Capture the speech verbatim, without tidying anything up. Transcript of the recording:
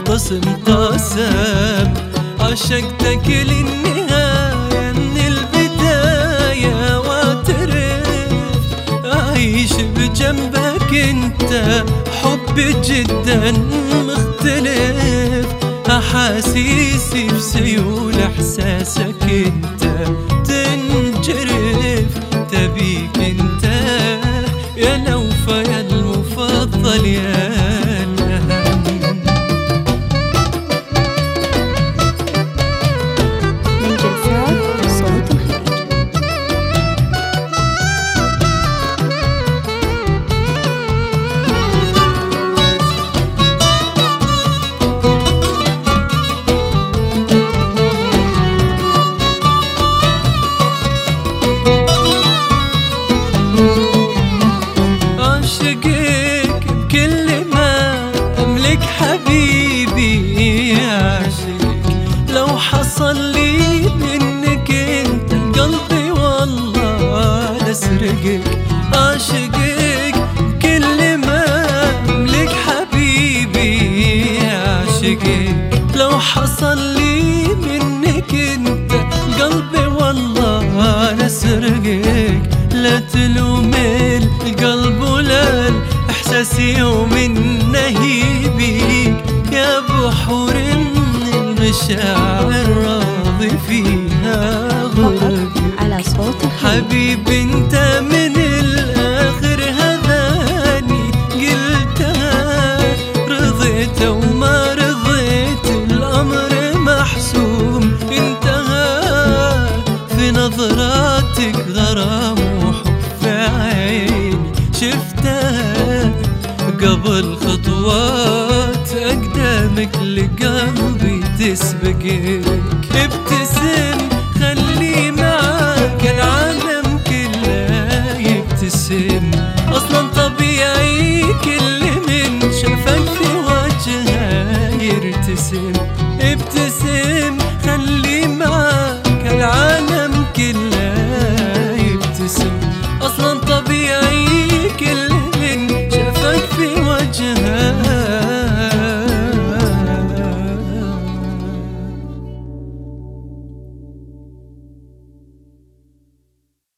خلص انقسم. عشقتك للنهاية من البداية واعترف، أعيش بجنبك انت حبي جدا مختلف. أحاسيسي في سيول إحساسك انت تنجرف. تبيك انت يا نوفى يا المفضل يا الأهم. من جلسات صوت الخليج. عاشقك بكل ما أملك حبيبي، عاشقك لو حصل لي منك انت قلبي والله لسرقك. عاشقك بكل ما أملك حبيبي، عاشقك لو حصل لي منك انت قلبي والله لسرقك. لا تلوم القلب ولا الإحساس يوم نهيبك، يا بحور من المشاعر راضي فيها غرق. على صوت الخليج. حبيبي انت من الآخر هذاني قلتها، رضيت وما رضيت الأمر محسوم انتهى. في نظراتك غرام وحب في عيني شفتها، قبل خطوات أقدامك لقلبي تسبقك. ابتسم خلي معاك العالم كله يبتسم، أصلا طبيعي كل من شافك في وجهه يرتسم.